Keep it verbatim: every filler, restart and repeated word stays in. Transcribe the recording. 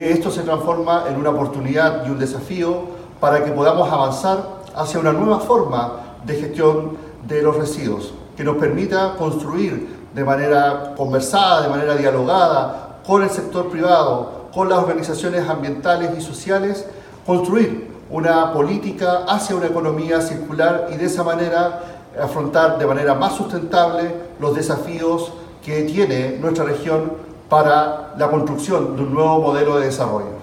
Esto se transforma en una oportunidad y un desafío para que podamos avanzar hacia una nueva forma de gestión de los residuos, que nos permita construir de manera conversada, de manera dialogada con el sector privado, con las organizaciones ambientales y sociales, construir una política hacia una economía circular y de esa manera afrontar de manera más sustentable los desafíos que tiene nuestra región para la construcción de un nuevo modelo de desarrollo.